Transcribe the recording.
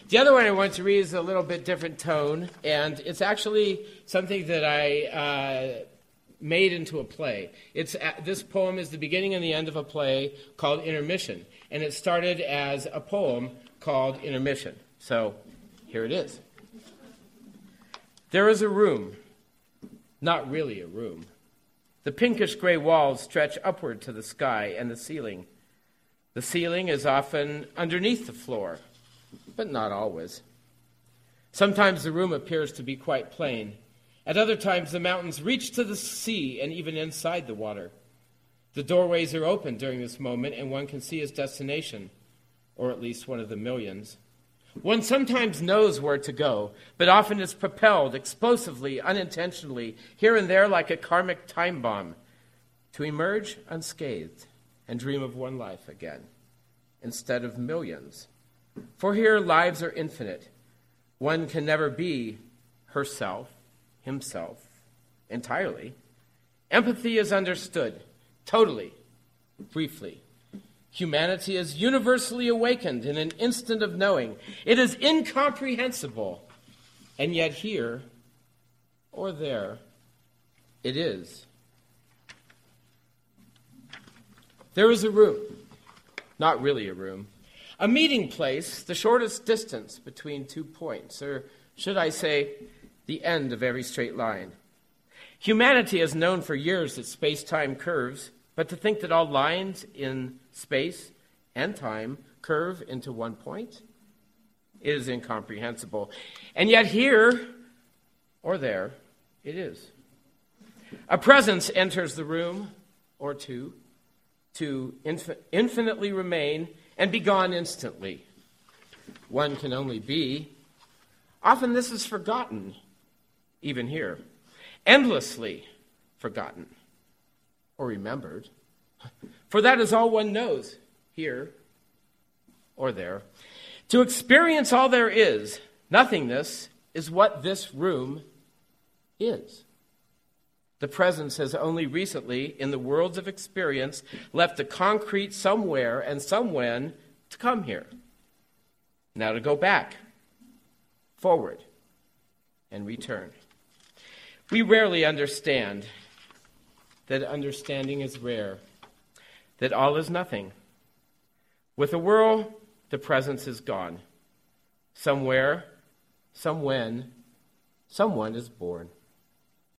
The other one I want to read is a little bit different tone, and it's actually something that I made into a play. This poem is the beginning and the end of a play called Intermission, and it started as a poem called Intermission. So here it is. There is a room, not really a room. The pinkish gray walls stretch upward to the sky and the ceiling. The ceiling is often underneath the floor, but not always. Sometimes the room appears to be quite plain. At other times, the mountains reach to the sea and even inside the water. The doorways are open during this moment, and one can see his destination, or at least one of the millions. One sometimes knows where to go, but often is propelled explosively, unintentionally, here and there like a karmic time bomb, to emerge unscathed and dream of one life again, instead of millions. For here lives are infinite. One can never be herself, himself, entirely. Empathy is understood, totally, briefly. Humanity is universally awakened in an instant of knowing. It is incomprehensible, and yet here or there it is. There is a room, not really a room, a meeting place, the shortest distance between 2 points, or should I say, the end of every straight line. Humanity has known for years that space-time curves, but to think that all lines in space and time curve into 1 point is incomprehensible. And yet here or there it is. A presence enters the room, or two, to infinitely remain and be gone instantly. One can only be. Often this is forgotten, even here. Endlessly forgotten or remembered. For that is all one knows, here or there. To experience all there is, nothingness, is what this room is. The presence has only recently, in the worlds of experience, left a concrete somewhere and somewhen to come here. Now to go back, forward, and return. We rarely understand that understanding is rare, that all is nothing. With a whirl, the presence is gone. Somewhere, somewhen, someone is born.